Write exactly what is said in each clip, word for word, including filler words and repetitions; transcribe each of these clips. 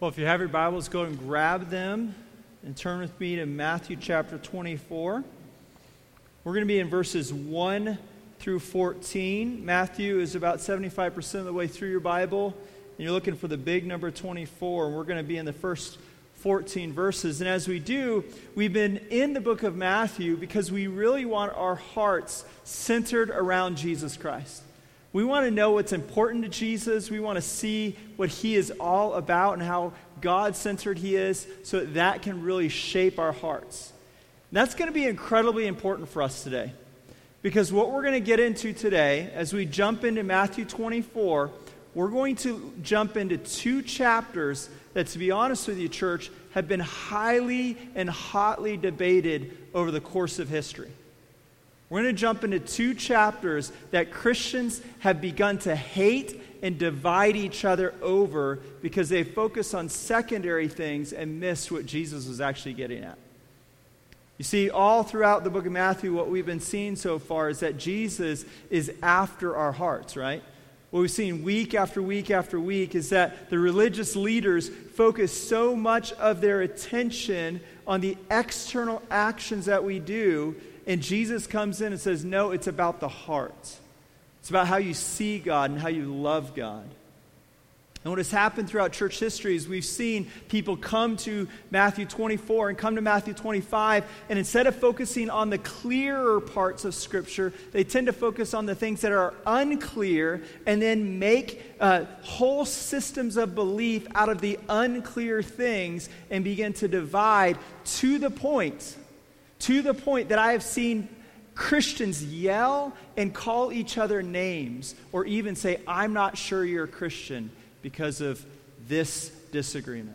Well, if you have your Bibles, go and grab them and turn with me to Matthew chapter twenty-four. We're going to be in verses one through fourteen. Matthew is about seventy-five percent of the way through your Bible, and you're looking for the big number twenty-four, and we're going to be in the first fourteen verses. And as we do, we've been in the book of Matthew because we really want our hearts centered around Jesus Christ. We want to know what's important to Jesus. We want to see what he is all about and how God-centered he is so that that can really shape our hearts. And that's going to be incredibly important for us today, because what we're going to get into today, as we jump into Matthew twenty-four, we're going to jump into two chapters that, to be honest with you, church, have been highly and hotly debated over the course of history. We're going to jump into two chapters that Christians have begun to hate and divide each other over because they focus on secondary things and miss what Jesus was actually getting at. You see, all throughout the book of Matthew, what we've been seeing so far is that Jesus is after our hearts, right? What we've seen week after week after week is that the religious leaders focus so much of their attention on the external actions that we do, and Jesus comes in and says, no, it's about the heart. It's about how you see God and how you love God. And what has happened throughout church history is we've seen people come to Matthew twenty-four and come to Matthew twenty-five, and instead of focusing on the clearer parts of Scripture, they tend to focus on the things that are unclear and then make uh, whole systems of belief out of the unclear things and begin to divide to the point, to the point that I have seen Christians yell and call each other names or even say, I'm not sure you're a Christian, because of this disagreement.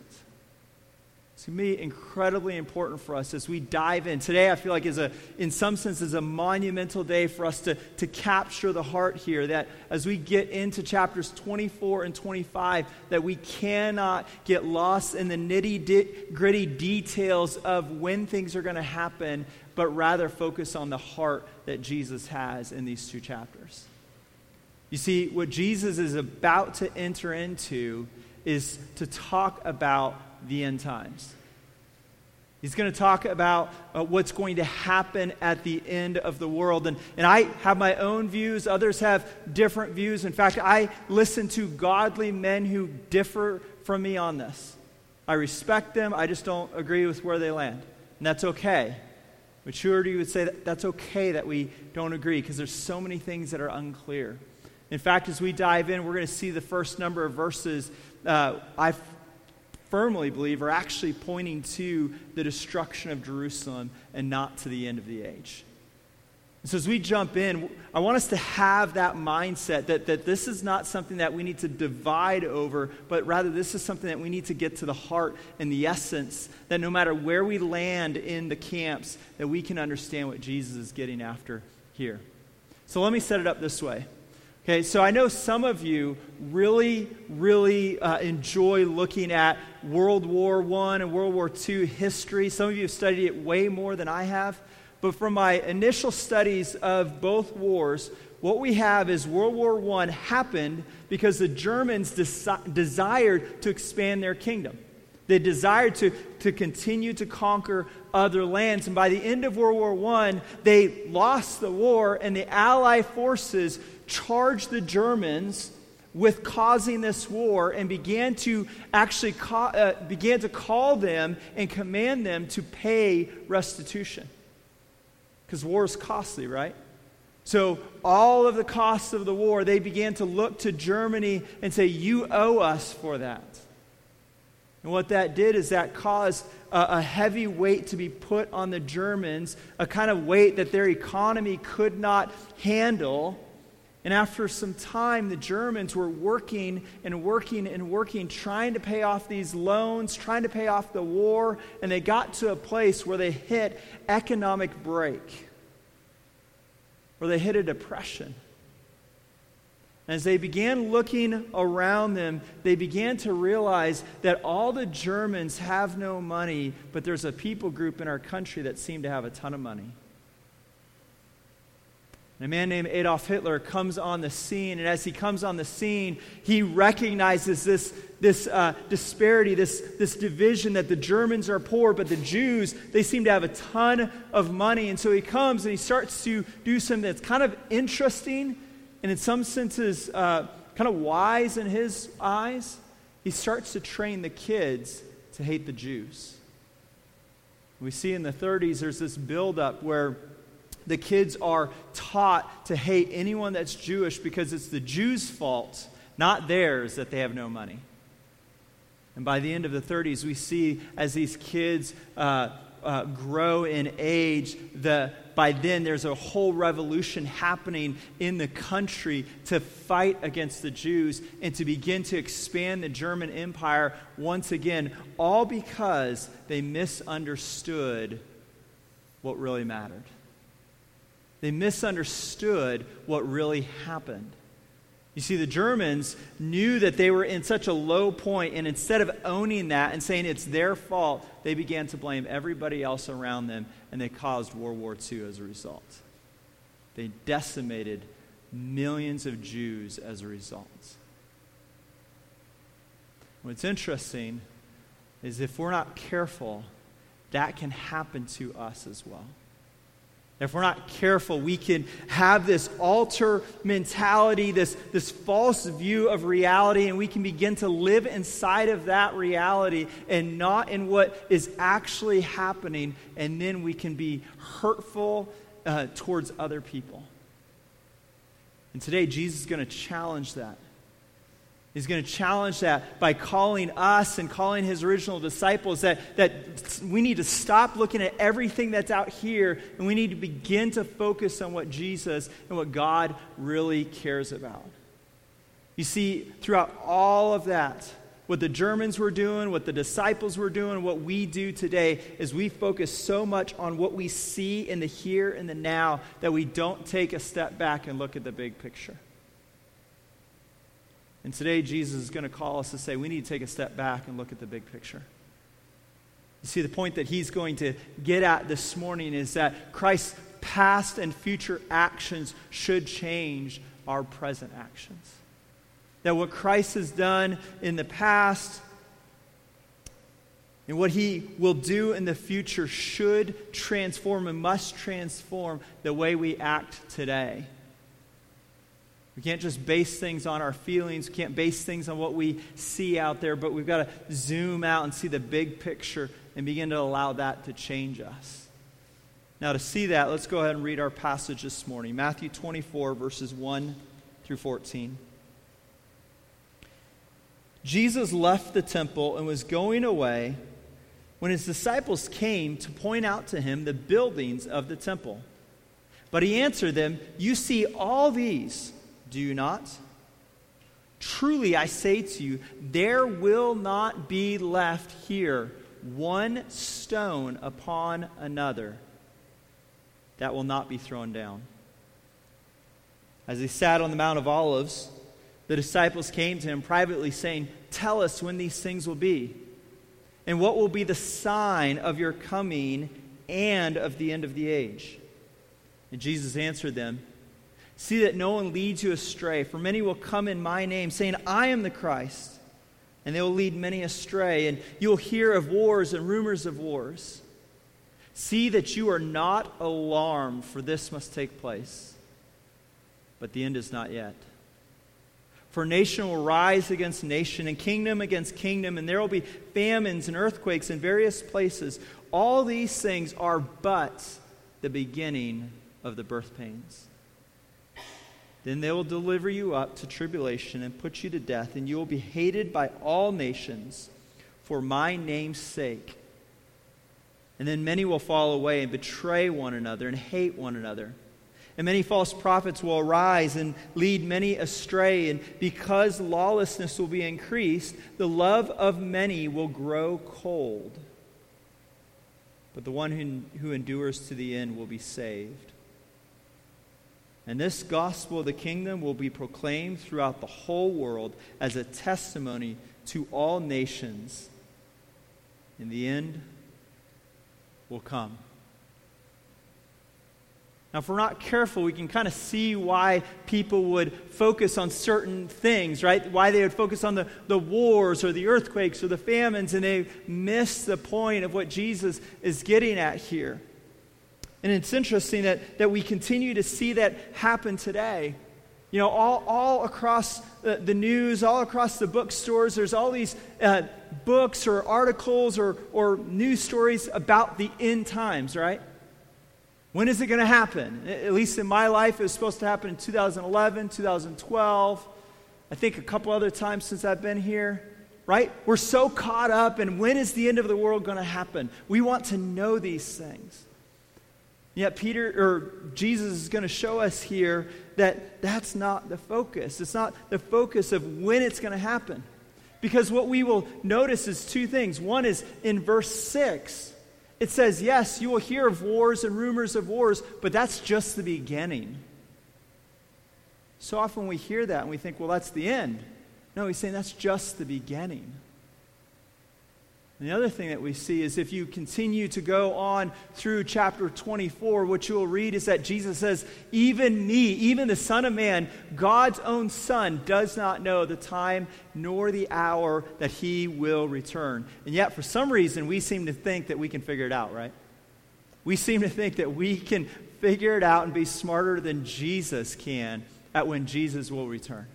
It's going to be incredibly important for us as we dive in. Today, I feel like is a, in some sense, is a monumental day for us to, to capture the heart here, that as we get into chapters twenty-four and twenty-five, that we cannot get lost in the nitty-gritty details of when things are going to happen, but rather focus on the heart that Jesus has in these two chapters. You see, what Jesus is about to enter into is to talk about the end times. He's going to talk about uh, what's going to happen at the end of the world. And, and I have my own views. Others have different views. In fact, I listen to godly men who differ from me on this. I respect them. I just don't agree with where they land. And that's okay. Maturity would say that that's okay that we don't agree, because there's so many things that are unclear. In fact, as we dive in, we're going to see the first number of verses uh, I f- firmly believe are actually pointing to the destruction of Jerusalem and not to the end of the age. And so as we jump in, I want us to have that mindset that, that this is not something that we need to divide over, but rather this is something that we need to get to the heart and the essence, that no matter where we land in the camps, that we can understand what Jesus is getting after here. So let me set it up this way. Okay, so I know some of you really, really uh, enjoy looking at World War One and World War Two history. Some of you have studied it way more than I have. But from my initial studies of both wars, what we have is World War One happened because the Germans desi- desired to expand their kingdom. They desired to, to continue to conquer other lands. And by the end of World War One, they lost the war, and the Allied forces charged the Germans with causing this war and began to actually call, uh, began to call them and command them to pay restitution. Because war is costly, right? So all of the costs of the war, they began to look to Germany and say, you owe us for that. And what that did is that caused a, a heavy weight to be put on the Germans, a kind of weight that their economy could not handle. And after some time, the Germans were working and working and working, trying to pay off these loans, trying to pay off the war, and they got to a place where they hit economic break, where they hit a depression. As they began looking around them, they began to realize that all the Germans have no money, but there's a people group in our country that seem to have a ton of money. And a man named Adolf Hitler comes on the scene, and as he comes on the scene, he recognizes this, this uh, disparity, this, this division that the Germans are poor, but the Jews, they seem to have a ton of money. And so he comes and he starts to do something that's kind of interesting, and in some senses uh, kind of wise in his eyes. He starts to train the kids to hate the Jews. We see in the thirties there's this buildup where the kids are taught to hate anyone that's Jewish because it's the Jews' fault, not theirs, that they have no money. And by the end of the thirties, we see as these kids uh, uh, grow in age, the, by then there's a whole revolution happening in the country to fight against the Jews and to begin to expand the German Empire once again, all because they misunderstood what really mattered. They misunderstood what really happened. You see, the Germans knew that they were in such a low point, and instead of owning that and saying it's their fault, they began to blame everybody else around them, and they caused World War Two as a result. They decimated millions of Jews as a result. What's interesting is if we're not careful, that can happen to us as well. If we're not careful, we can have this altar mentality, this, this false view of reality, and we can begin to live inside of that reality and not in what is actually happening, and then we can be hurtful uh, towards other people. And today, Jesus is going to challenge that. He's going to challenge that by calling us and calling his original disciples that, that we need to stop looking at everything that's out here, and we need to begin to focus on what Jesus and what God really cares about. You see, throughout all of that, what the Germans were doing, what the disciples were doing, what we do today is we focus so much on what we see in the here and the now that we don't take a step back and look at the big picture. And today, Jesus is going to call us to say we need to take a step back and look at the big picture. You see, the point that he's going to get at this morning is that Christ's past and future actions should change our present actions. That what Christ has done in the past and what he will do in the future should transform and must transform the way we act today. We can't just base things on our feelings. We can't base things on what we see out there, but we've got to zoom out and see the big picture and begin to allow that to change us. Now, to see that, let's go ahead and read our passage this morning. Matthew twenty-four, verses one through fourteen. Jesus left the temple and was going away when his disciples came to point out to him the buildings of the temple. But he answered them, "You see all these, do you not? Truly I say to you, there will not be left here one stone upon another that will not be thrown down." As he sat on the Mount of Olives, the disciples came to him privately saying, "Tell us when these things will be, and what will be the sign of your coming and of the end of the age?" And Jesus answered them, "See that no one leads you astray, for many will come in my name, saying, 'I am the Christ,' and they will lead many astray, and you will hear of wars and rumors of wars. See that you are not alarmed, for this must take place, but the end is not yet. For nation will rise against nation, and kingdom against kingdom, and there will be famines and earthquakes in various places. All these things are but the beginning of the birth pains. Then they will deliver you up to tribulation and put you to death, and you will be hated by all nations for my name's sake. And then many will fall away and betray one another and hate one another. And many false prophets will arise and lead many astray. And because lawlessness will be increased, the love of many will grow cold. But the one who, who endures to the end will be saved. And this gospel of the kingdom will be proclaimed throughout the whole world as a testimony to all nations. In the end will come." Now, if we're not careful, we can kind of see why people would focus on certain things, right? Why they would focus on the, the wars or the earthquakes or the famines, and they miss the point of what Jesus is getting at here. And it's interesting that, that we continue to see that happen today. You know, all, all across the, the news, all across the bookstores, there's all these uh, books or articles or, or news stories about the end times, right? When is it going to happen? At least in my life, it was supposed to happen in two thousand eleven, two thousand twelve. I think a couple other times since I've been here, right? We're so caught up in when is the end of the world going to happen? We want to know these things. Yet Peter, or Jesus is going to show us here that that's not the focus. It's not the focus of when it's going to happen. Because what we will notice is two things. One is in verse six. It says, yes, you will hear of wars and rumors of wars, but that's just the beginning. So often we hear that and we think, well, that's the end. No, he's saying that's just the beginning. And the other thing that we see is if you continue to go on through chapter twenty-four, what you will read is that Jesus says, even me, even the Son of Man, God's own Son, does not know the time nor the hour that he will return. And yet, for some reason, we seem to think that we can figure it out, right? We seem to think that we can figure it out and be smarter than Jesus can at when Jesus will return.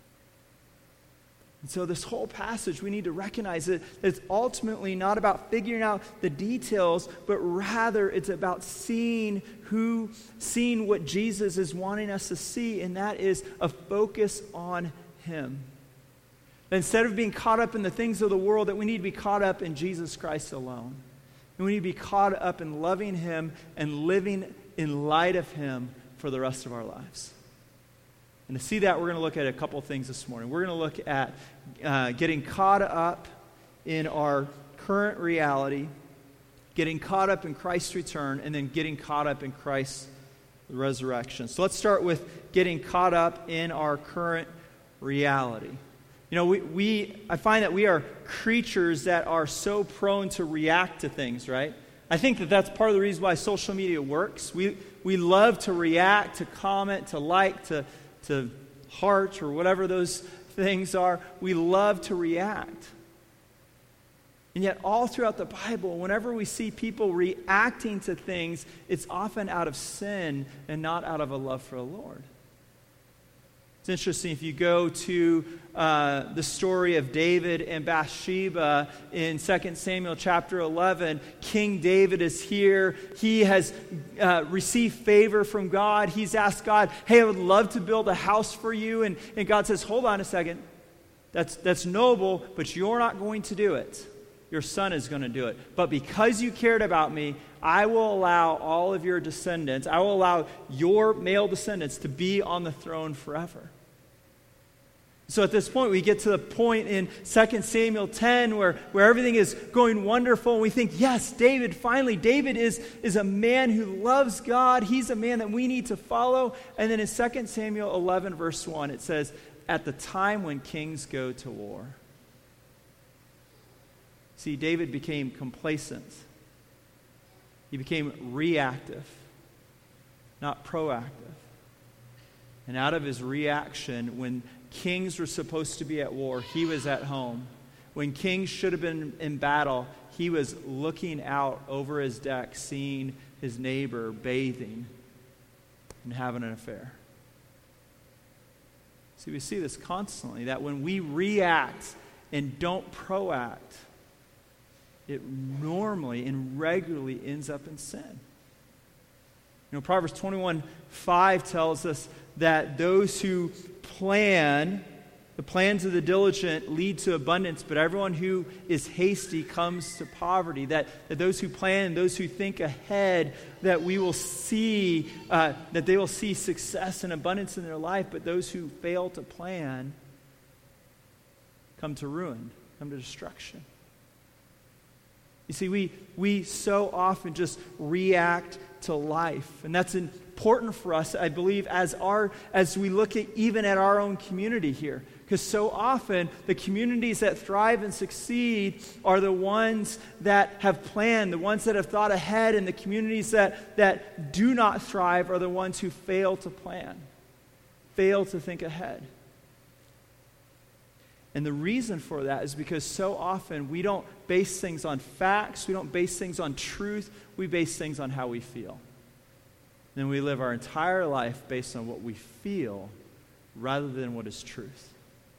And so this whole passage, we need to recognize that it's ultimately not about figuring out the details, but rather it's about seeing who, seeing what Jesus is wanting us to see, and that is a focus on him. Instead of being caught up in the things of the world, that we need to be caught up in Jesus Christ alone. And we need to be caught up in loving him and living in light of him for the rest of our lives. And to see that, we're going to look at a couple things this morning. We're going to look at uh, getting caught up in our current reality, getting caught up in Christ's return, and then getting caught up in Christ's resurrection. So let's start with getting caught up in our current reality. You know, we, we I find that we are creatures that are so prone to react to things, right? I think that that's part of the reason why social media works. We we love to react, to comment, to like, to to heart, or whatever those things are. We love to react. And yet all throughout the Bible, whenever we see people reacting to things, it's often out of sin and not out of a love for the Lord. It's interesting, if you go to uh, the story of David and Bathsheba in Second Samuel chapter eleven, King David is here. He has uh, received favor from God. He's asked God, hey, I would love to build a house for you. And, and God says, hold on a second. That's, that's noble, but you're not going to do it. Your son is going to do it. But because you cared about me, I will allow all of your descendants, I will allow your male descendants to be on the throne forever. So at this point, we get to the point in Second Samuel ten where, where everything is going wonderful. And we think, yes, David, finally, David is, is a man who loves God. He's a man that we need to follow. And then in Second Samuel eleven, verse one, it says, at the time when kings go to war. See, David became complacent. He became reactive, not proactive. And out of his reaction, when kings were supposed to be at war, he was at home. When kings should have been in battle, he was looking out over his deck, seeing his neighbor bathing and having an affair. See, we see this constantly, that when we react and don't proact, it normally and regularly ends up in sin. You know, Proverbs twenty-one five tells us that those who plan, the plans of the diligent lead to abundance, but everyone who is hasty comes to poverty. That, that those who plan, those who think ahead, that we will see, uh, that they will see success and abundance in their life, but those who fail to plan come to ruin, come to destruction. You see, we we so often just react to life, and that's important for us, I believe, as our as we look at even at our own community here, Because so often, the communities that thrive and succeed are the ones that have planned, the ones that have thought ahead, and the communities that, that do not thrive are the ones who fail to plan, fail to think ahead. And the reason for that is because so often we don't base things on facts, we don't base things on truth, we base things on how we feel. Then we live our entire life based on what we feel rather than what is truth.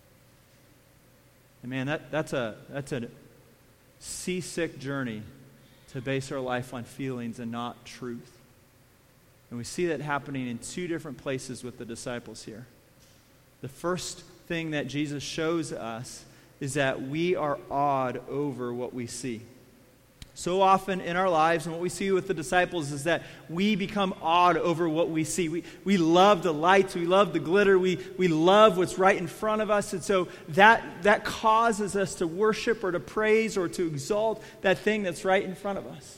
And man, that, that's a that's a seasick journey to base our life on feelings and not truth. And we see that happening in two different places with the disciples here. The first thing that Jesus shows us is that we are awed over what we see. So often in our lives, and what we see with the disciples is that we become awed over what we see. We, we love the lights, we love the glitter, we, we love what's right in front of us, and so that, that causes us to worship or to praise or to exalt that thing that's right in front of us.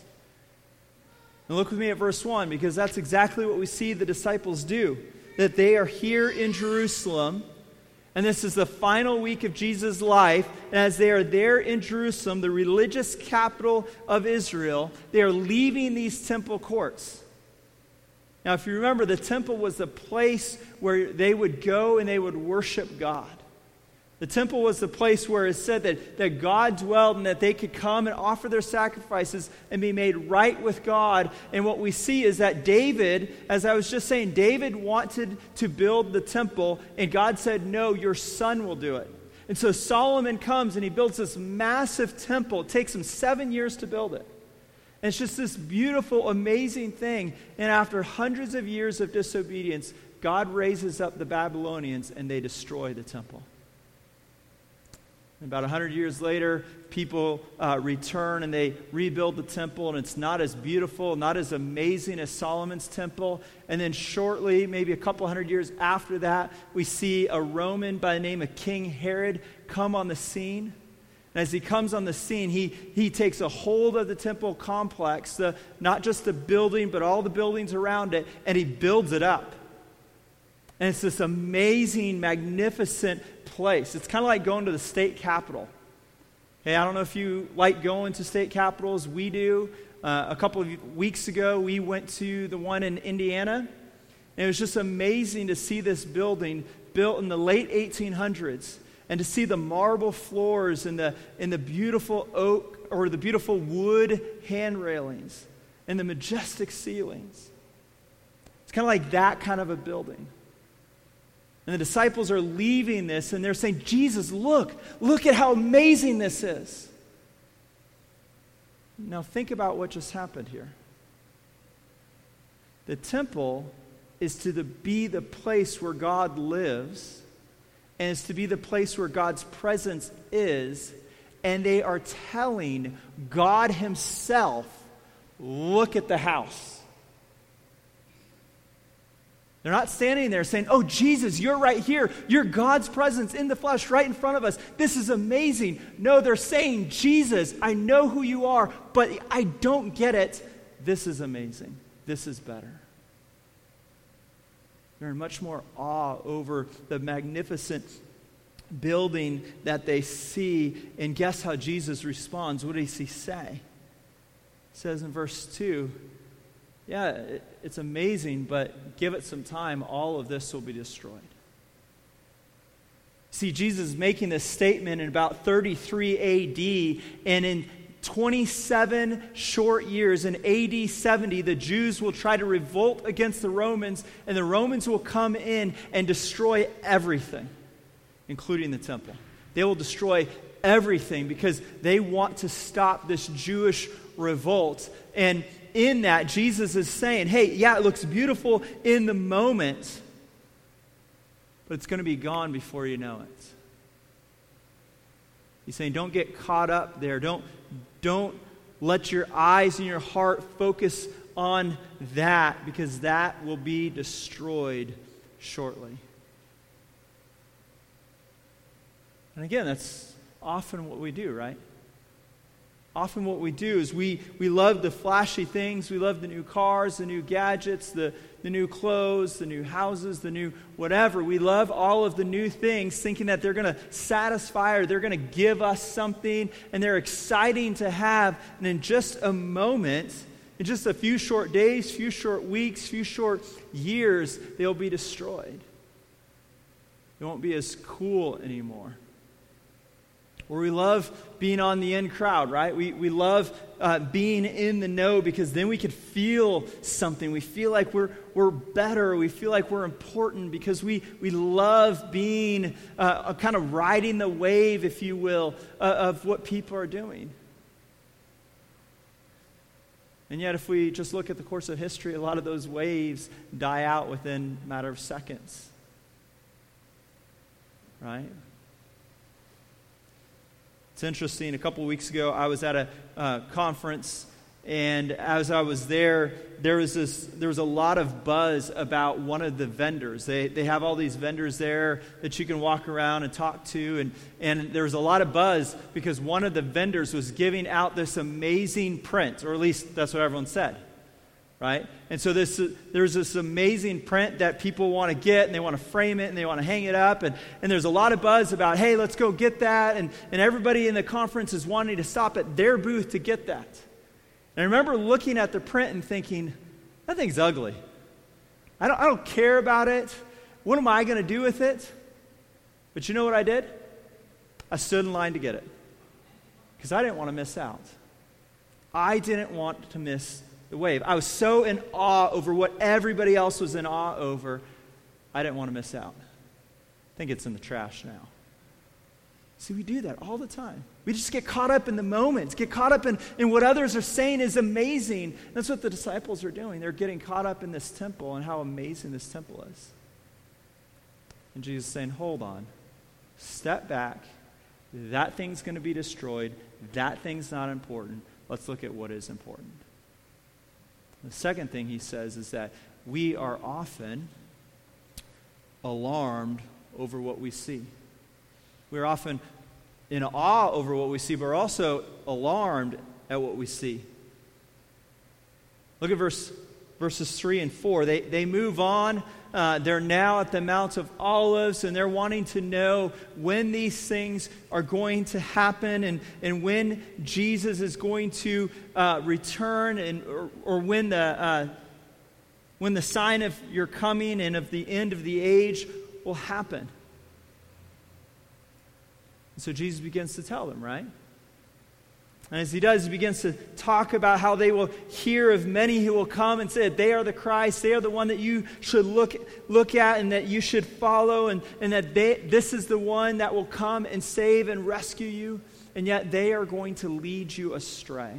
And look with me at verse one, because that's exactly what we see the disciples do. That they are here in Jerusalem, and this is the final week of Jesus' life. And as they are there in Jerusalem, the religious capital of Israel, they are leaving these temple courts. Now, if you remember, the temple was the place where they would go and they would worship God. The temple was the place where it said that, that God dwelled and that they could come and offer their sacrifices and be made right with God. And what we see is that David, as I was just saying, David wanted to build the temple, and God said, no, your son will do it. And so Solomon comes and he builds this massive temple. It takes him seven years to build it. And it's just this beautiful, amazing thing. And after hundreds of years of disobedience, God raises up the Babylonians and they destroy the temple. About one hundred years later, people uh, return and they rebuild the temple, and it's not as beautiful, not as amazing as Solomon's temple. And then shortly, maybe a couple hundred years after that, we see a Roman by the name of King Herod come on the scene. And as he comes on the scene, he, he takes a hold of the temple complex, the, not just the building, but all the buildings around it, and he builds it up. And it's this amazing, magnificent place. It's kind of like going to the state capitol. Hey, I don't know if you like going to state capitals. We do. Uh, a couple of weeks ago, we went to the one in Indiana. And it was just amazing to see this building built in the late eighteen hundreds. And to see the marble floors and the, and the beautiful oak or the beautiful wood hand railings and the majestic ceilings. It's kind of like that kind of a building. And the disciples are leaving this, and they're saying, Jesus, look, look at how amazing this is. Now think about what just happened here. The temple is to the, be the place where God lives, and it's to be the place where God's presence is, and they are telling God himself, look at the house. They're not standing there saying, oh, Jesus, you're right here. You're God's presence in the flesh right in front of us. This is amazing. No, they're saying, Jesus, I know who you are, but I don't get it. This is amazing. This is better. They're in much more awe over the magnificent building that they see. And guess how Jesus responds? What does he say? It says in verse two, yeah, it's amazing, but give it some time. All of this will be destroyed. See, Jesus is making this statement in about thirty-three A D, and in twenty-seven short years, in A D seventy, the Jews will try to revolt against the Romans, and the Romans will come in and destroy everything, including the temple. They will destroy everything because they want to stop this Jewish revolt. And in that, Jesus is saying, hey, yeah, it looks beautiful in the moment, but it's going to be gone before you know it. He's saying, don't get caught up there. Don't, don't let your eyes and your heart focus on that, because that will be destroyed shortly. And again, that's often what we do, right? Often what we do is we, we love the flashy things. We love the new cars, the new gadgets, the, the new clothes, the new houses, the new whatever. We love all of the new things thinking that they're going to satisfy or they're going to give us something, and they're exciting to have. And in just a moment, in just a few short days, few short weeks, few short years, they'll be destroyed. They won't be as cool anymore. Or we love being on the in crowd, right? We we love uh, being in the know because then we can feel something. We feel like we're we're better. We feel like we're important because we, we love being uh, kind of riding the wave, if you will, uh, of what people are doing. And yet if we just look at the course of history, a lot of those waves die out within a matter of seconds. Right? It's interesting. A couple weeks ago, I was at a uh, conference, and as I was there, there was this. There was a lot of buzz about one of the vendors. They they have all these vendors there that you can walk around and talk to, and and there was a lot of buzz because one of the vendors was giving out this amazing print, or at least that's what everyone said. Right? And so this, uh, there's this amazing print that people want to get, and they want to frame it, and they want to hang it up, and, and there's a lot of buzz about, hey, let's go get that, and, and everybody in the conference is wanting to stop at their booth to get that. And I remember looking at the print and thinking, that thing's ugly. I don't, I don't care about it. What am I going to do with it? But you know what I did? I stood in line to get it because I didn't want to miss out. I didn't want to miss the wave. I was so in awe over what everybody else was in awe over, I didn't want to miss out. I think it's in the trash now. See, we do that all the time. We just get caught up in the moments, get caught up in, in what others are saying is amazing. That's what the disciples are doing. They're getting caught up in this temple and how amazing this temple is. And Jesus is saying, hold on, step back. That thing's going to be destroyed. That thing's not important. Let's look at what is important. The second thing he says is that we are often alarmed over what we see. We're often in awe over what we see, but we're also alarmed at what we see. Look at verse, verses three and four. They, they move on. Uh, they're now at the Mount of Olives, and they're wanting to know when these things are going to happen and, and when Jesus is going to uh, return and or, or when the uh, when the sign of your coming and of the end of the age will happen. And so Jesus begins to tell them, right? And as he does, he begins to talk about how they will hear of many who will come and say that they are the Christ, they are the one that you should look look at and that you should follow, and, and that they, this is the one that will come and save and rescue you, and yet they are going to lead you astray.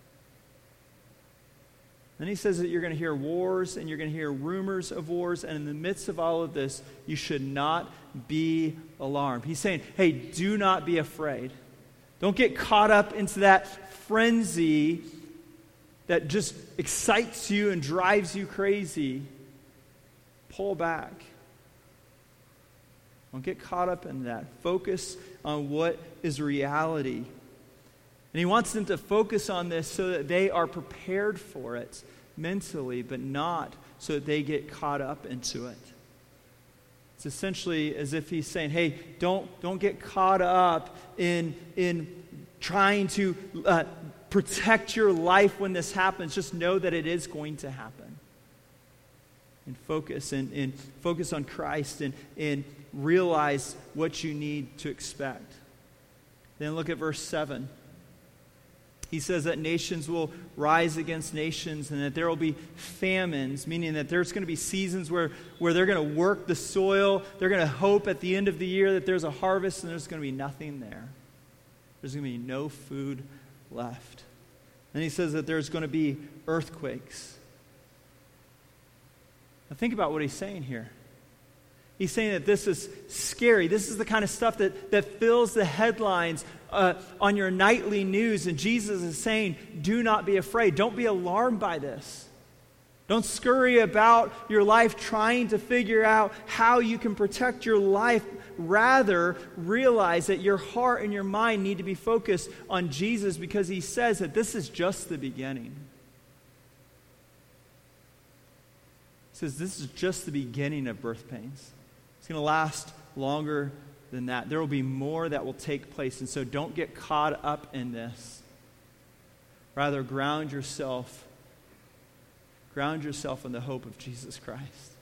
Then he says that you're going to hear wars and you're going to hear rumors of wars, and in the midst of all of this, you should not be alarmed. He's saying, hey, do not be afraid. Don't get caught up into that frenzy that just excites you and drives you crazy. Pull back. Don't get caught up in that. Focus on what is reality. And he wants them to focus on this so that they are prepared for it mentally, but not so that they get caught up into it. It's essentially as if he's saying, hey, don't, don't get caught up in, in trying to uh, protect your life when this happens. Just know that it is going to happen. And focus and, and focus on Christ and, and realize what you need to expect. Then look at verse seven. He says that nations will rise against nations and that there will be famines, meaning that there's going to be seasons where, where they're going to work the soil. They're going to hope at the end of the year that there's a harvest and there's going to be nothing there. There's going to be no food left. Then he says that there's going to be earthquakes. Now think about what he's saying here. He's saying that this is scary. This is the kind of stuff that, that fills the headlines uh, on your nightly news. And Jesus is saying, do not be afraid. Don't be alarmed by this. Don't scurry about your life trying to figure out how you can protect your life Rather, realize that your heart and your mind need to be focused on Jesus, because he says that this is just the beginning. He says this is just the beginning of birth pains. It's going to last longer than that. There will be more that will take place. And so don't get caught up in this. Rather, ground yourself. Ground yourself in the hope of Jesus Christ.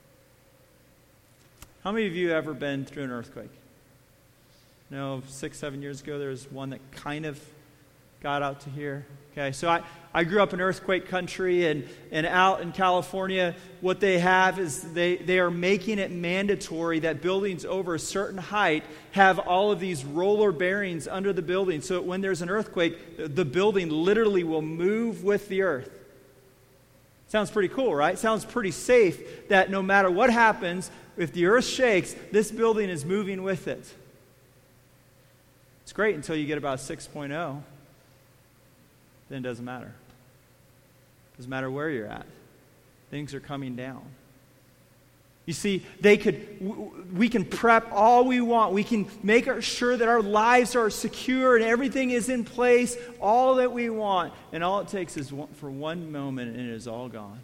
How many of you have ever been through an earthquake? You know, six, seven years ago, there was one that kind of got out to here. Okay, so I, I grew up in earthquake country, and, and out in California, what they have is they, they are making it mandatory that buildings over a certain height have all of these roller bearings under the building, so that when there's an earthquake, the building literally will move with the earth. Sounds pretty cool, right? Sounds pretty safe that no matter what happens, if the earth shakes, this building is moving with it. It's great until you get about six point oh. Then it doesn't matter. It doesn't matter where you're at. Things are coming down. You see, they could, we can prep all we want. We can make sure that our lives are secure and everything is in place, all that we want. And all it takes is one, for one moment, and it is all gone.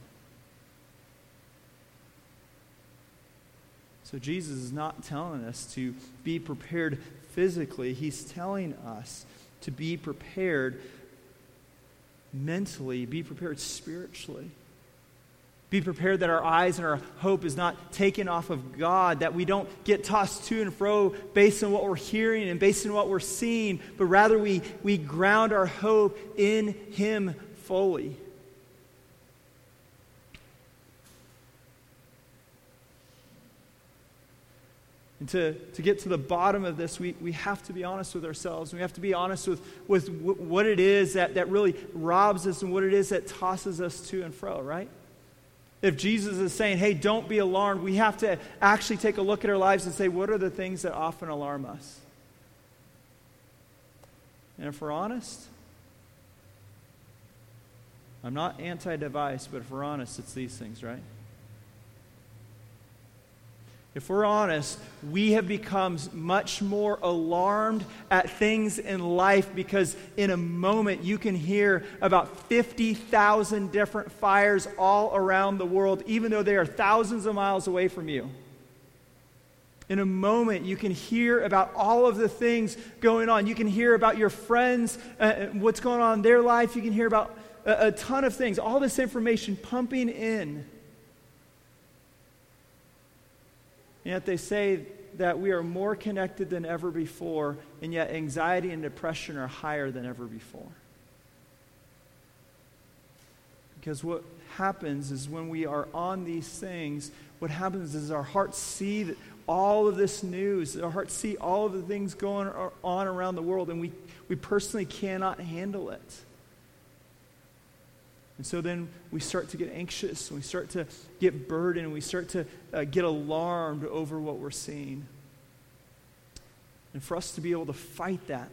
So Jesus is not telling us to be prepared physically. He's telling us to be prepared mentally, be prepared spiritually. Be prepared that our eyes and our hope is not taken off of God, that we don't get tossed to and fro based on what we're hearing and based on what we're seeing, but rather we, we ground our hope in Him fully. And to, to get to the bottom of this, we, we have to be honest with ourselves. We have to be honest with, with w- what it is that, that really robs us and what it is that tosses us to and fro, right? If Jesus is saying, hey, don't be alarmed, we have to actually take a look at our lives and say, what are the things that often alarm us? And if we're honest, I'm not anti-device, but if we're honest, it's these things, right? If we're honest, we have become much more alarmed at things in life because in a moment you can hear about fifty thousand different fires all around the world, even though they are thousands of miles away from you. In a moment, you can hear about all of the things going on. You can hear about your friends, uh, what's going on in their life. You can hear about a, a ton of things, all this information pumping in. And yet they say that we are more connected than ever before, and yet anxiety and depression are higher than ever before. Because what happens is when we are on these things, what happens is our hearts see that all of this news, our hearts see all of the things going on around the world, and we, we personally cannot handle it. And so then we start to get anxious, and we start to get burdened, and we start to uh, get alarmed over what we're seeing. And for us to be able to fight that,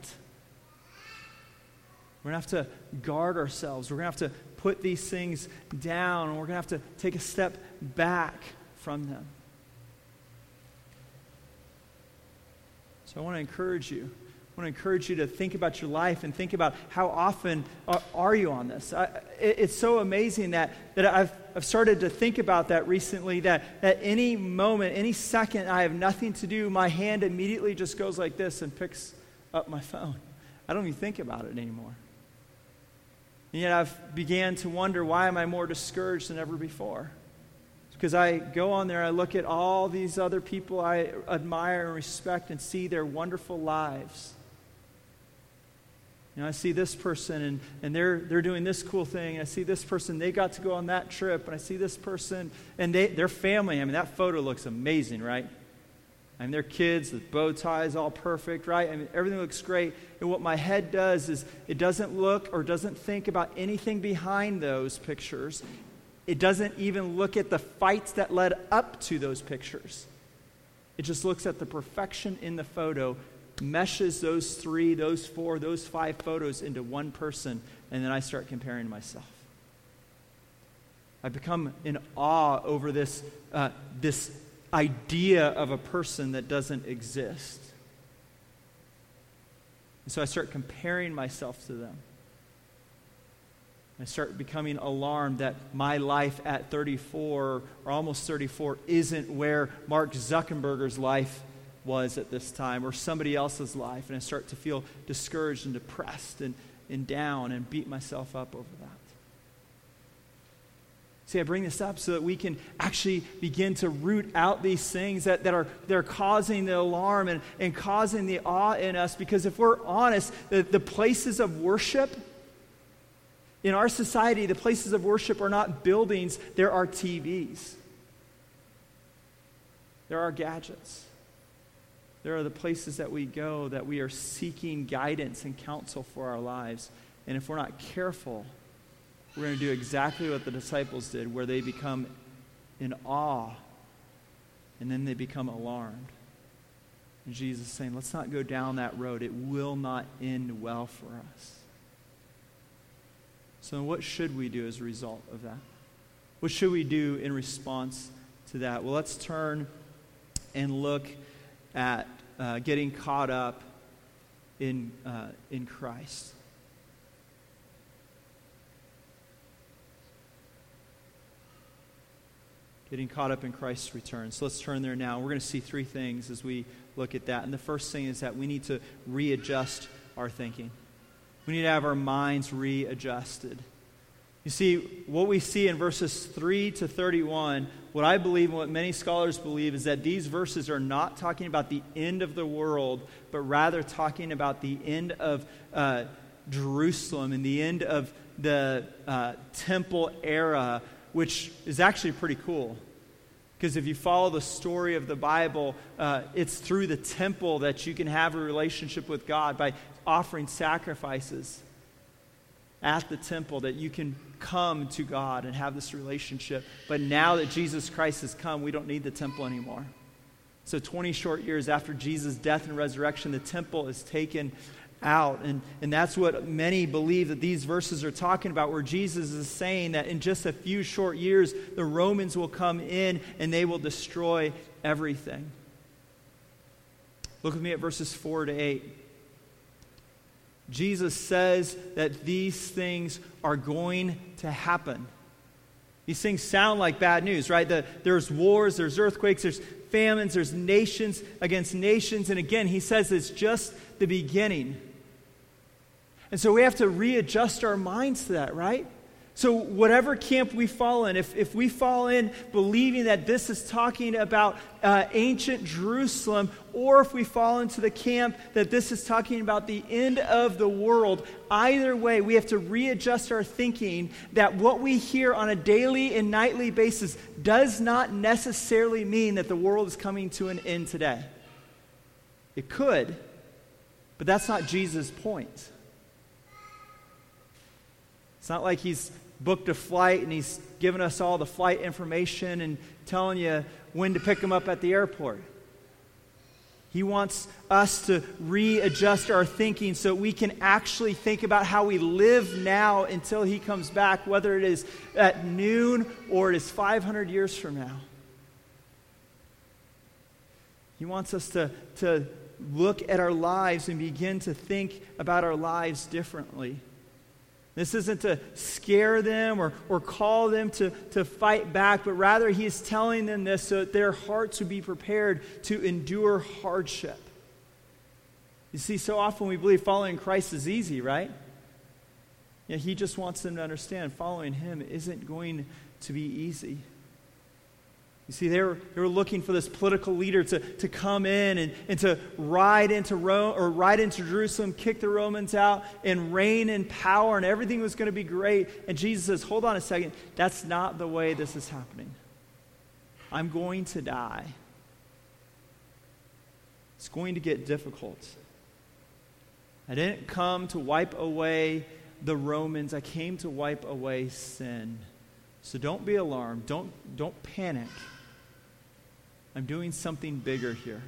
we're going to have to guard ourselves. We're going to have to put these things down, and we're going to have to take a step back from them. So I want to encourage you. I want to encourage you to think about your life and think about how often are, are you on this. I, it, it's so amazing that, that I've, I've started to think about that recently, that at any moment, any second I have nothing to do, my hand immediately just goes like this and picks up my phone. I don't even think about it anymore. And yet I've began to wonder, why am I more discouraged than ever before? Because I go on there, I look at all these other people I admire and respect and see their wonderful lives. You know, I see this person, and, and they're they're doing this cool thing. And I see this person, they got to go on that trip. And I see this person, and they, their family. I mean, that photo looks amazing, right? I mean, their kids, the bow ties, all perfect, right? I mean, everything looks great. And what my head does is it doesn't look or doesn't think about anything behind those pictures. It doesn't even look at the fights that led up to those pictures. It just looks at the perfection in the photo, meshes those three, those four, those five photos into one person, and then I start comparing myself. I become in awe over this, uh, this idea of a person that doesn't exist. And so I start comparing myself to them. I start becoming alarmed that my life at thirty-four or almost thirty-four isn't where Mark Zuckerberg's life was at this time or somebody else's life. And I start to feel discouraged and depressed and, and down and beat myself up over that. See, I bring this up so that we can actually begin to root out these things that, that are they're causing the alarm and, and causing the awe in us. Because if we're honest, the, the places of worship in our society, the places of worship are not buildings, there are T Vs. There are gadgets. There are the places that we go that we are seeking guidance and counsel for our lives. And if we're not careful, we're going to do exactly what the disciples did, where they become in awe and then they become alarmed. And Jesus is saying, let's not go down that road. It will not end well for us. So what should we do as a result of that? What should we do in response to that? Well, let's turn and look at uh, getting caught up in uh, in Christ. Getting caught up in Christ's return. So let's turn there now. We're going to see three things as we look at that. And the first thing is that we need to readjust our thinking. We need to have our minds readjusted. You see, what we see in verses three to thirty-one, what I believe and what many scholars believe is that these verses are not talking about the end of the world, but rather talking about the end of uh, Jerusalem and the end of the uh, temple era, which is actually pretty cool. Because if you follow the story of the Bible, uh, it's through the temple that you can have a relationship with God by offering sacrifices at the temple, that you can come to God and have this relationship. But now that Jesus Christ has come, we don't need the temple anymore. So twenty short years after Jesus' death and resurrection, the temple is taken out. And, and that's what many believe that these verses are talking about, where Jesus is saying that in just a few short years, the Romans will come in and they will destroy everything. Look with me at verses four to eight. Jesus says that these things are going to happen. These things sound like bad news, right? The, there's wars, there's earthquakes, there's famines, there's nations against nations. And again, he says it's just the beginning. And so we have to readjust our minds to that, right? So whatever camp we fall in, if, if we fall in believing that this is talking about uh, ancient Jerusalem, or if we fall into the camp that this is talking about the end of the world, either way, we have to readjust our thinking that what we hear on a daily and nightly basis does not necessarily mean that the world is coming to an end today. It could, but that's not Jesus' point. It's not like he's booked a flight and he's given us all the flight information and telling you when to pick them up at the airport. He wants us to readjust our thinking so we can actually think about how we live now until he comes back, whether it is at noon or it is five hundred years from now. He wants us to, to look at our lives and begin to think about our lives differently. This isn't to scare them or, or call them to, to fight back, but rather he is telling them this so that their hearts would be prepared to endure hardship. You see, so often we believe following Christ is easy, right? Yeah, he just wants them to understand following him isn't going to be easy. You see, they were, they were looking for this political leader to, to come in and, and to ride into Rome or ride into Jerusalem, kick the Romans out, and reign in power, and everything was going to be great. And Jesus says, hold on a second, that's not the way this is happening. I'm going to die. It's going to get difficult. I didn't come to wipe away the Romans. I came to wipe away sin. So don't be alarmed. Don't, don't panic. I'm doing something bigger here.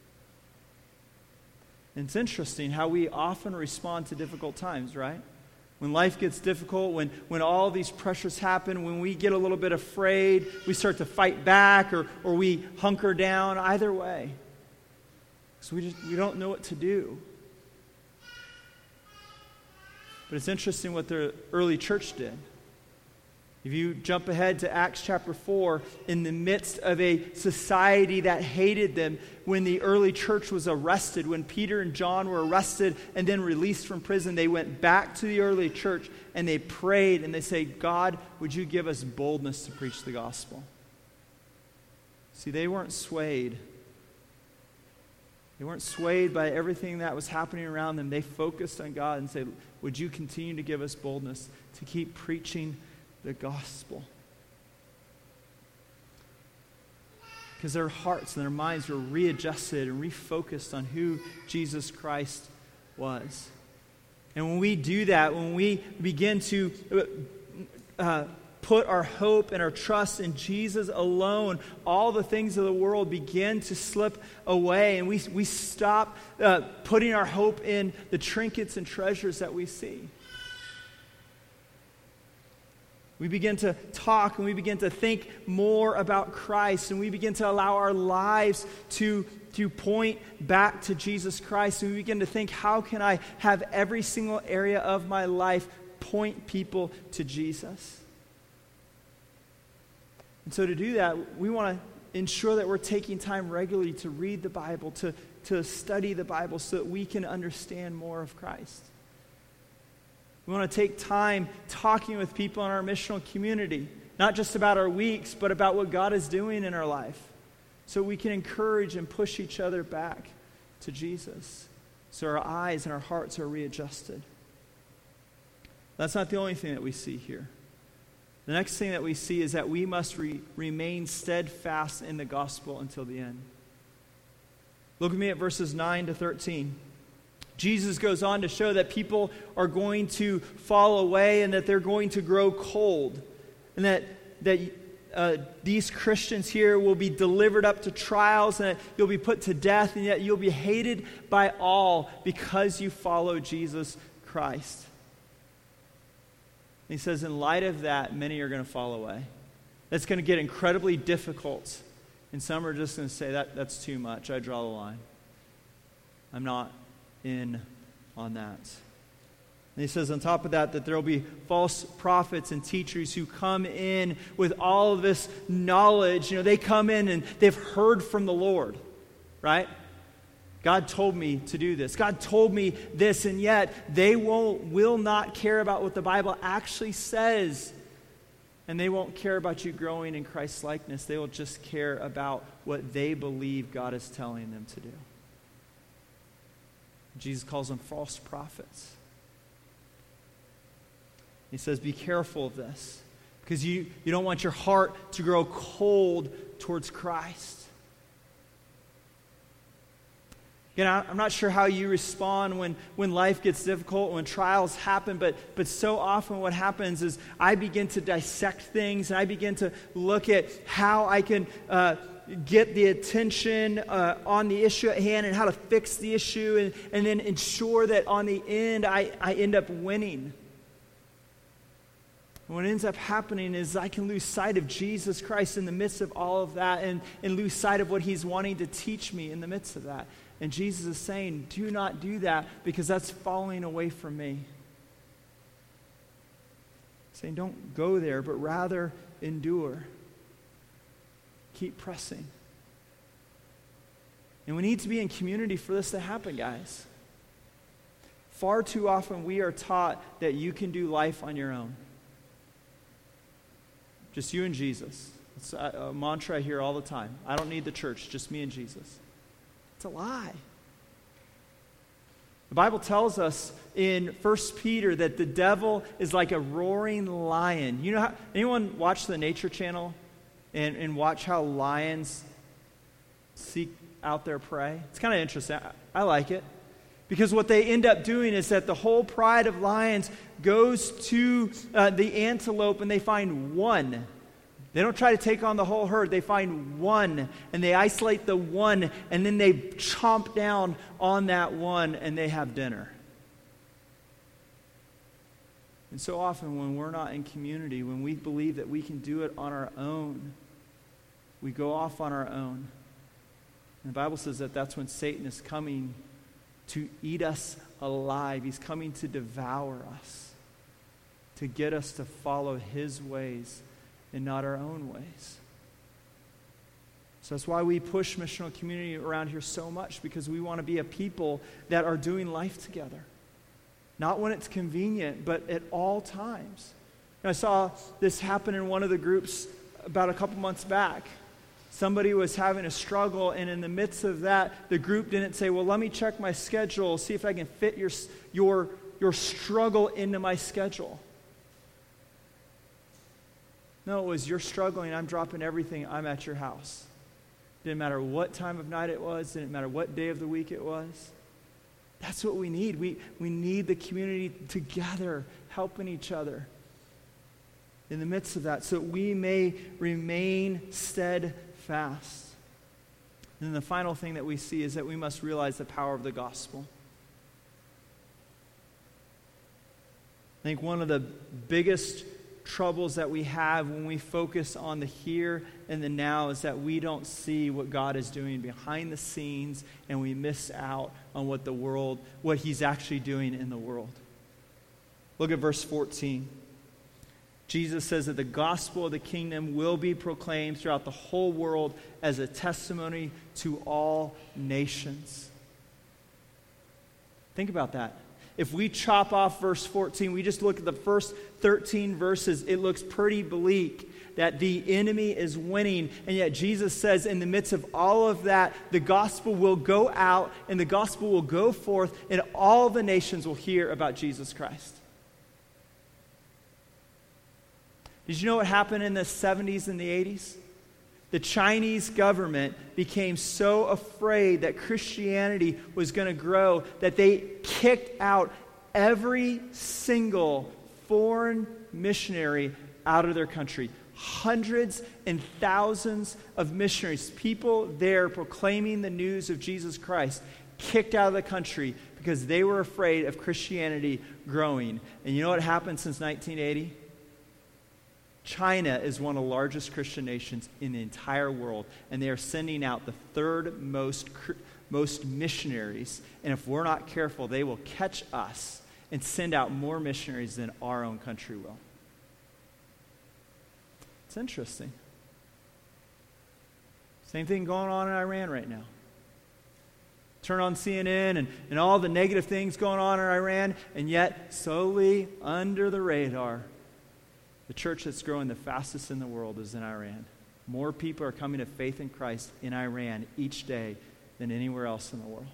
And it's interesting how we often respond to difficult times, right? When life gets difficult, when, when all these pressures happen, when we get a little bit afraid, we start to fight back or, or we hunker down, either way. So we just we don't know what to do. But it's interesting what the early church did. If you jump ahead to Acts chapter four, in the midst of a society that hated them, when the early church was arrested, when Peter and John were arrested and then released from prison, they went back to the early church and they prayed and they said, God, would you give us boldness to preach the gospel? See, they weren't swayed. They weren't swayed by everything that was happening around them. They focused on God and said, would you continue to give us boldness to keep preaching the gospel? Because their hearts and their minds were readjusted and refocused on who Jesus Christ was. And when we do that, when we begin to uh, put our hope and our trust in Jesus alone, all the things of the world begin to slip away, and we, we stop uh, putting our hope in the trinkets and treasures that we see. We begin to talk and we begin to think more about Christ, and we begin to allow our lives to, to point back to Jesus Christ. And we begin to think, how can I have every single area of my life point people to Jesus? And so to do that, we want to ensure that we're taking time regularly to read the Bible, to, to study the Bible so that we can understand more of Christ. We want to take time talking with people in our missional community, not just about our weeks, but about what God is doing in our life, so we can encourage and push each other back to Jesus, so our eyes and our hearts are readjusted. That's not the only thing that we see here. The next thing that we see is that we must re- remain steadfast in the gospel until the end. Look with me at verses nine to thirteen. Jesus goes on to show that people are going to fall away and that they're going to grow cold. And that, that uh, these Christians here will be delivered up to trials and that you'll be put to death, and yet you'll be hated by all because you follow Jesus Christ. And he says, in light of that, many are going to fall away. That's going to get incredibly difficult. And some are just going to say, that that's too much. I draw the line. I'm not in on that. And he says on top of that, that there will be false prophets and teachers who come in with all of this knowledge. You know, they come in and they've heard from the Lord, right? God told me to do this. God told me this, and yet they won't, will not care about what the Bible actually says. And they won't care about you growing in Christ's likeness. They will just care about what they believe God is telling them to do. Jesus calls them false prophets. He says, be careful of this, because you, you don't want your heart to grow cold towards Christ. Again, I'm not sure how you respond when, when life gets difficult, when trials happen, but, but so often what happens is I begin to dissect things, and I begin to look at how I can uh, get the attention uh, on the issue at hand and how to fix the issue, and, and then ensure that on the end I, I end up winning. And what ends up happening is I can lose sight of Jesus Christ in the midst of all of that, and, and lose sight of what he's wanting to teach me in the midst of that. And Jesus is saying, do not do that, because that's falling away from me. Saying, don't go there, but rather endure. Keep pressing. And we need to be in community for this to happen, guys. Far too often we are taught that you can do life on your own. Just you and Jesus. It's a, a mantra I hear all the time. I don't need the church, just me and Jesus. It's a lie. The Bible tells us in First Peter that the devil is like a roaring lion. You know how, anyone watch the Nature Channel and, and watch how lions seek out their prey? It's kind of interesting. I, I like it. Because what they end up doing is that the whole pride of lions goes to uh, the antelope, and they find one. They don't try to take on the whole herd. They find one, and they isolate the one, and then they chomp down on that one, and they have dinner. And so often when we're not in community, when we believe that we can do it on our own, we go off on our own. And the Bible says that that's when Satan is coming to eat us alive. He's coming to devour us, to get us to follow his ways and not our own ways. So that's why we push missional community around here so much, because we want to be a people that are doing life together. Not when it's convenient, but at all times. And I saw this happen in one of the groups about a couple months back. Somebody was having a struggle, and in the midst of that, the group didn't say, well, let me check my schedule, see if I can fit your, your, your struggle into my schedule. No, it was, you're struggling, I'm dropping everything, I'm at your house. Didn't matter what time of night it was, didn't matter what day of the week it was. That's what we need. We, we need the community together, helping each other in the midst of that, so we may remain steadfast. And then the final thing that we see is that we must realize the power of the gospel. I think one of the biggest troubles that we have when we focus on the here and the now is that we don't see what God is doing behind the scenes, and we miss out on what the world, what he's actually doing in the world. Look at verse fourteen. Jesus says that the gospel of the kingdom will be proclaimed throughout the whole world as a testimony to all nations. Think about that. If we chop off verse fourteen, we just look at the first thirteen verses, it looks pretty bleak that the enemy is winning. And yet Jesus says in the midst of all of that, the gospel will go out and the gospel will go forth and all the nations will hear about Jesus Christ. Did you know what happened in the seventies and the eighties? The Chinese government became so afraid that Christianity was going to grow that they kicked out every single foreign missionary out of their country. Hundreds and thousands of missionaries, people there proclaiming the news of Jesus Christ, kicked out of the country because they were afraid of Christianity growing. And you know what happened since nineteen eighty? China is one of the largest Christian nations in the entire world, and they are sending out the third most, most missionaries. And if we're not careful, they will catch us and send out more missionaries than our own country will. It's interesting. Same thing going on in Iran right now. Turn on C N N and, and all the negative things going on in Iran, and yet slowly under the radar, the church that's growing the fastest in the world is in Iran. More people are coming to faith in Christ in Iran each day than anywhere else in the world.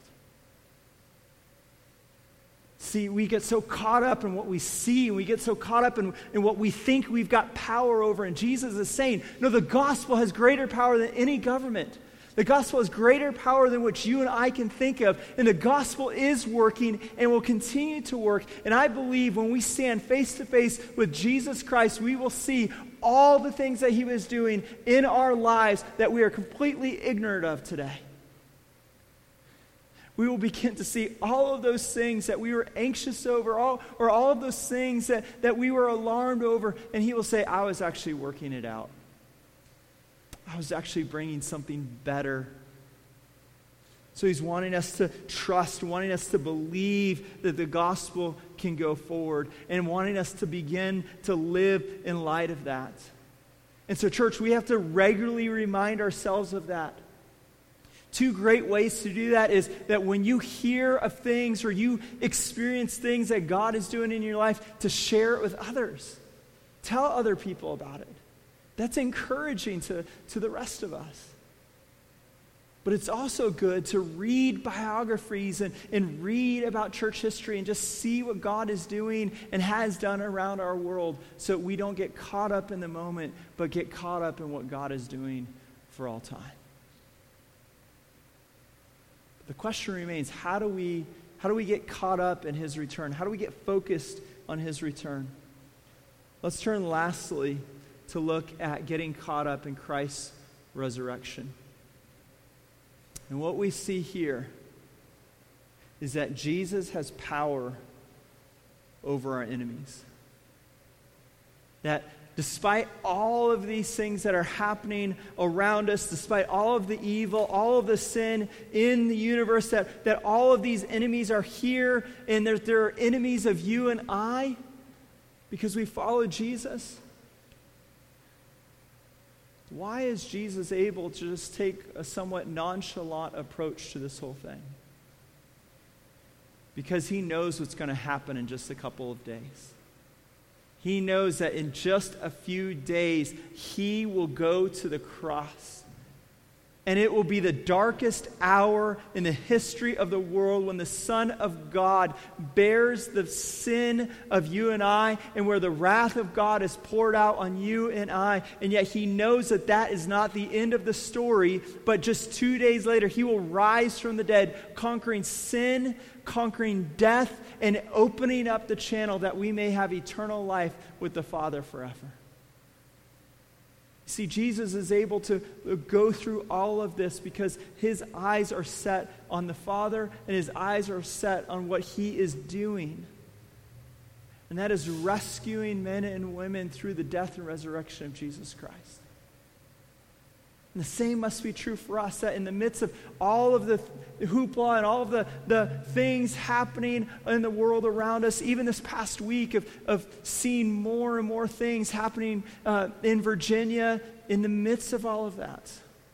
See, we get so caught up in what we see, we get so caught up in, in what we think we've got power over, and Jesus is saying, no, the gospel has greater power than any government. The gospel has greater power than what you and I can think of, and the gospel is working and will continue to work. And I believe when we stand face to face with Jesus Christ, we will see all the things that he was doing in our lives that we are completely ignorant of today. We will begin to see all of those things that we were anxious over, all, or all of those things that, that we were alarmed over, and he will say, I was actually working it out. I was actually bringing something better. So he's wanting us to trust, wanting us to believe that the gospel can go forward, and wanting us to begin to live in light of that. And so, church, we have to regularly remind ourselves of that. Two great ways to do that is that when you hear of things or you experience things that God is doing in your life, to share it with others. Tell other people about it. That's encouraging to, to the rest of us. But it's also good to read biographies and, and read about church history and just see what God is doing and has done around our world, so we don't get caught up in the moment, but get caught up in what God is doing for all time. The question remains, how do we how do we get caught up in his return? How do we get focused on his return? Let's turn lastly to look at getting caught up in Christ's resurrection. And what we see here is that Jesus has power over our enemies. that despite all of these things that are happening around us, despite all of the evil, all of the sin in the universe, that, that all of these enemies are here, and they're, they're enemies of you and I because we follow Jesus. Why is Jesus able to just take a somewhat nonchalant approach to this whole thing? Because he knows what's going to happen in just a couple of days. He knows that in just a few days, he will go to the cross. And it will be the darkest hour in the history of the world when the Son of God bears the sin of you and I, and where the wrath of God is poured out on you and I. And yet he knows that that is not the end of the story, but just two days later, he will rise from the dead, conquering sin, conquering death, and opening up the channel that we may have eternal life with the Father forever. See, Jesus is able to go through all of this because his eyes are set on the Father, and his eyes are set on what he is doing. And that is rescuing men and women through the death and resurrection of Jesus Christ. And the same must be true for us, that in the midst of all of the hoopla and all of the, the things happening in the world around us, even this past week of, of seeing more and more things happening uh, in Virginia, in the midst of all of that,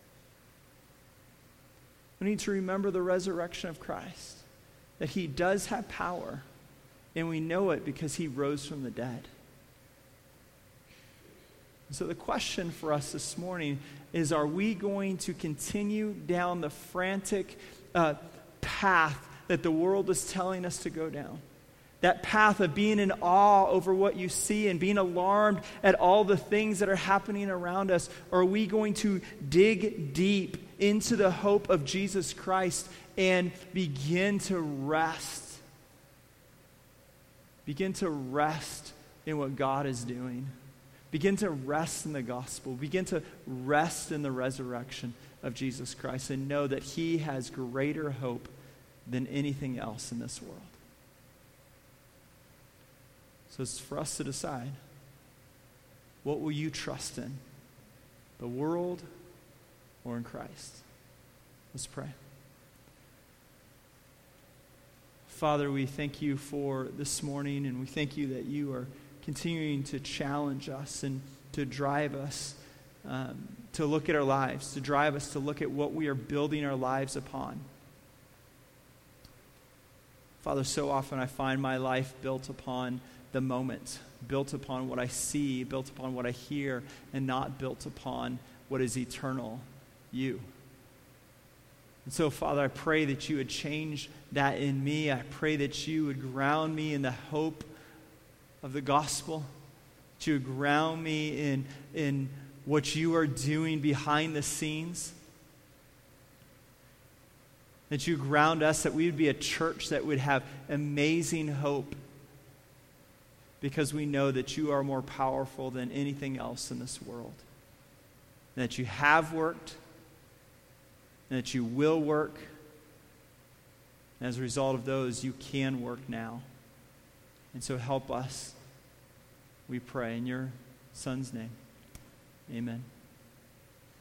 we need to remember the resurrection of Christ, that he does have power, and we know it because he rose from the dead. So the question for us this morning is, are we going to continue down the frantic uh, path that the world is telling us to go down? That path of being in awe over what you see and being alarmed at all the things that are happening around us? Or are we going to dig deep into the hope of Jesus Christ and begin to rest? Begin to rest in what God is doing. Begin to rest in the gospel. Begin to rest in the resurrection of Jesus Christ and know that he has greater hope than anything else in this world. So it's for us to decide, what will you trust in? The world or in Christ? Let's pray. Father, we thank you for this morning, and we thank you that you are continuing to challenge us and to drive us um, to look at our lives, to drive us to look at what we are building our lives upon. Father, so often I find my life built upon the moment, built upon what I see, built upon what I hear, and not built upon what is eternal, you. And so, Father, I pray that you would change that in me. I pray that you would ground me in the hope of the gospel, that you would ground me in, in what you are doing behind the scenes, that you ground us, that we would be a church that would have amazing hope, because we know that you are more powerful than anything else in this world, and that you have worked, and that you will work, and as a result of those, you can work now. And so help us, we pray, in your Son's name. Amen.